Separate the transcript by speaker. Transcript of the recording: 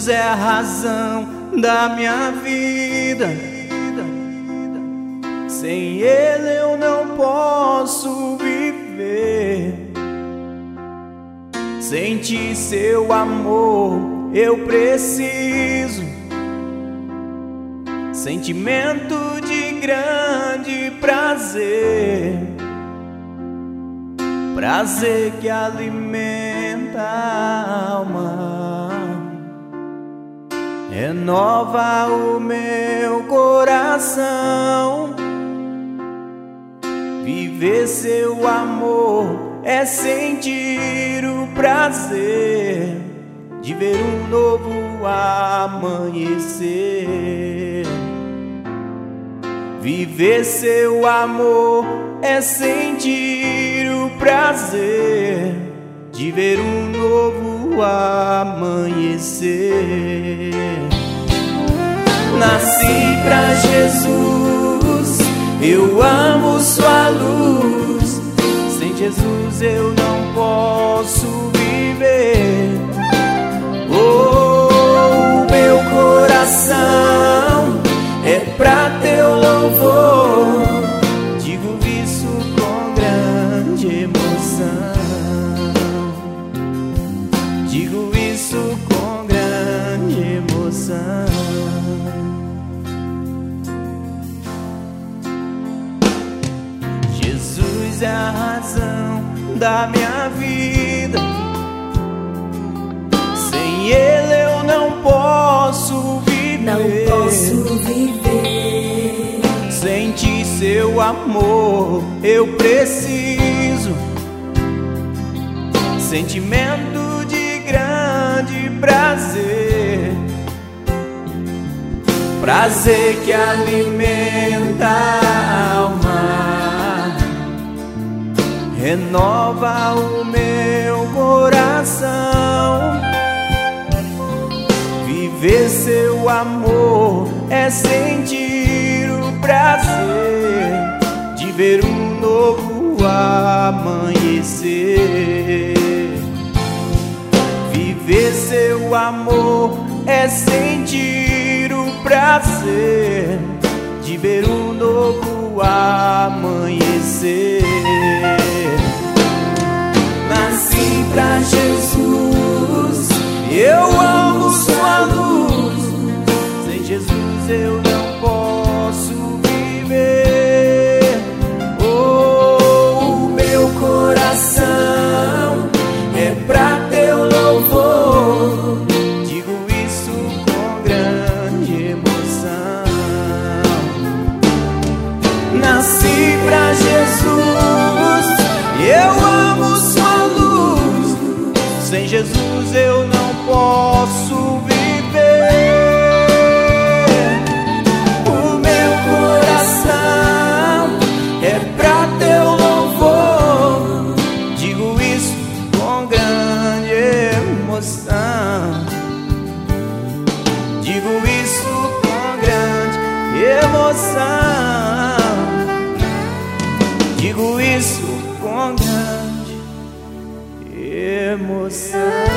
Speaker 1: Jesus é a razão da minha vida. Sem Ele eu não posso viver. Sentir seu amor eu preciso. Sentimento de grande prazer, prazer que alimenta a alma, renova o meu coração. Viver seu amor é sentir o prazer de ver um novo amanhecer. Viver seu amor é sentir o prazer de ver um novo amanhecer. Nasci pra Jesus, eu amo sua luz. Sem Jesus eu não posso viver. Oh, meu coração é pra teu louvor. Digo isso com grande emoção. Digo isso com grande emoção. Jesus é a razão da minha vida. Sem Ele eu não posso viver.
Speaker 2: Não posso viver.
Speaker 1: Sentir seu amor eu preciso. Sentimento de grande prazer, prazer que alimenta a alma, renova o meu coração. Viver seu amor é sentir o prazer de ver um novo amanhecer. Viver seu amor é sentir o prazer de ver um novo amanhecer. Nasci pra Jesus, eu amo sua luz. Sem Jesus eu não posso viver. Oh, meu coração é pra teu louvor. Digo isso com grande emoção. Nasci pra Jesus, eu amo sua luz. Sem Jesus eu não posso viver. O meu coração é pra teu louvor. Digo isso com grande emoção. Digo isso com grande emoção. Digo isso com grande emoção.